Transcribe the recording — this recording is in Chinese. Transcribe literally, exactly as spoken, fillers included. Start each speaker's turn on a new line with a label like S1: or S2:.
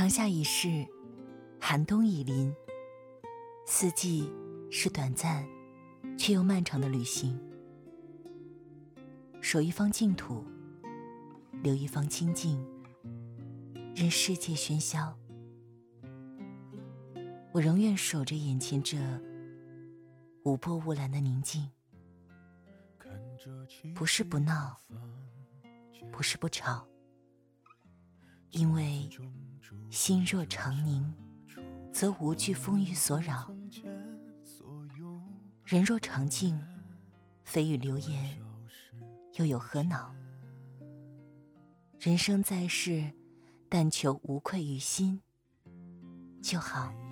S1: 长夏已逝，寒冬已临，四季是短暂却又漫长的旅行。守一方净土，留一方清静，任世界喧嚣。我仍愿守着眼前这无波无澜的宁静，不是不闹，不是不吵，因为心若常宁，则无惧风雨所扰；人若常静，蜚语流言又有何恼？人生在世，但求无愧于心就好。